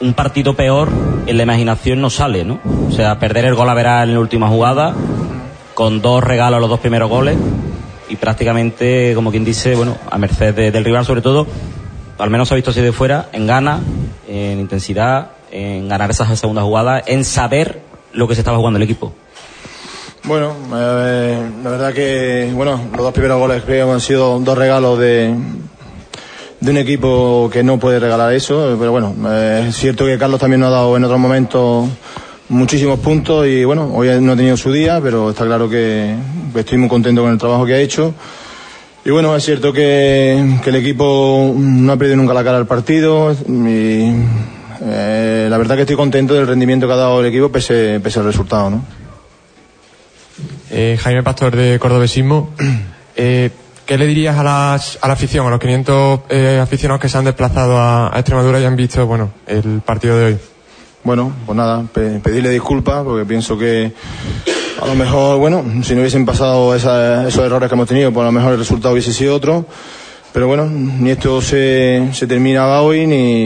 un partido peor en la imaginación no sale, ¿no? O sea, perder el gol a veras en la última jugada, con 2 regalos a los 2 primeros goles, y prácticamente, como quien dice, bueno, a merced del rival, sobre todo, al menos se ha visto así de fuera, en ganas, en intensidad, en ganar esas segundas jugadas, en saber lo que se estaba jugando el equipo. Bueno, la verdad que, bueno, los 2 primeros goles creo que han sido 2 regalos de un equipo que no puede regalar eso, pero bueno, es cierto que Carlos también nos ha dado en otros momentos muchísimos puntos y bueno, hoy no ha tenido su día, pero está claro que estoy muy contento con el trabajo que ha hecho. Y bueno, es cierto que el equipo no ha perdido nunca la cara al partido y la verdad que estoy contento del rendimiento que ha dado el equipo pese al resultado, ¿no? Jaime Pastor, de Cordobesismo. ¿Qué le dirías a la afición, a los 500 aficionados que se han desplazado a Extremadura y han visto, bueno, el partido de hoy? Bueno, pues nada, pedirle disculpas porque pienso que a lo mejor, bueno, si no hubiesen pasado esos errores que hemos tenido, pues a lo mejor el resultado hubiese sido otro. Pero bueno, ni esto se terminaba hoy,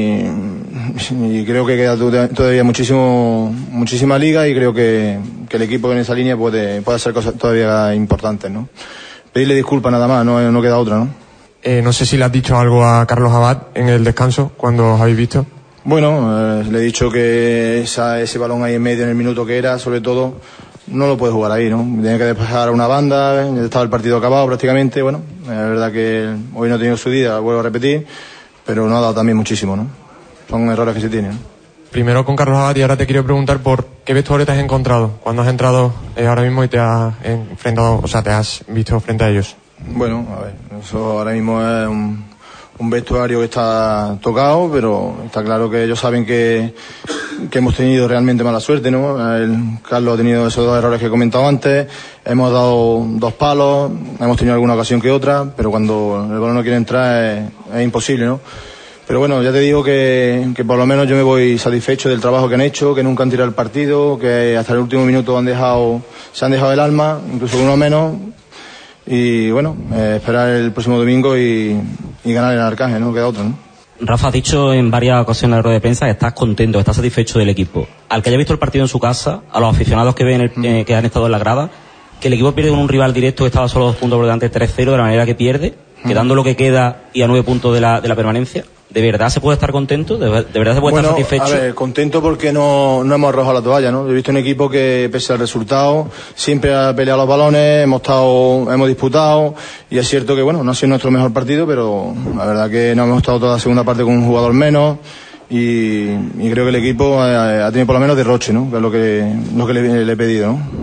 ni creo que queda todavía muchísima liga y creo que el equipo en esa línea puede hacer cosas todavía importantes, ¿no? Pedirle disculpas nada más, no queda otra, ¿no? No sé si le has dicho algo a Carlos Abad en el descanso, cuando os habéis visto. Bueno, le he dicho que ese balón ahí en medio, en el minuto que era, sobre todo, no lo puede jugar ahí, ¿no? Tiene que despejar a una banda, estaba el partido acabado prácticamente, bueno, es verdad que hoy no ha tenido su día, vuelvo a repetir, pero no ha dado también muchísimo, ¿no? Son errores que se tienen, ¿no? Primero con Carlos Abad y ahora te quiero preguntar por qué vestuario te has encontrado cuando has entrado ahora mismo y te has enfrentado, o sea, te has visto frente a ellos. Bueno, a ver, eso ahora mismo es un vestuario que está tocado, pero está claro que ellos saben que hemos tenido realmente mala suerte, ¿no? Carlos ha tenido esos 2 errores que he comentado antes, hemos dado 2 palos, hemos tenido alguna ocasión que otra, pero cuando el balón no quiere entrar es imposible, ¿no? Pero bueno, ya te digo que por lo menos yo me voy satisfecho del trabajo que han hecho, que nunca han tirado el partido, que hasta el último minuto se han dejado el alma, incluso uno menos. Y bueno, esperar el próximo domingo y ganar el Arcángel, ¿no? Queda otro, ¿no? Rafa, has dicho en varias ocasiones en la rueda de prensa que estás contento, que estás satisfecho del equipo. Al que haya visto el partido en su casa, a los aficionados que ven que han estado en la grada, que el equipo pierde con un rival directo que estaba solo 2 puntos por delante, 3-0, de la manera que pierde, quedando lo que queda y a 9 puntos de la permanencia. ¿De verdad se puede estar contento? ¿De verdad se puede estar satisfecho? A ver, contento porque no hemos arrojado la toalla, ¿no? He visto un equipo que, pese al resultado, siempre ha peleado los balones, hemos disputado, y es cierto que, bueno, no ha sido nuestro mejor partido, pero la verdad que no hemos estado toda la segunda parte con un jugador menos, y creo que el equipo ha tenido por lo menos derroche, ¿no? Que es lo que le he pedido, ¿no?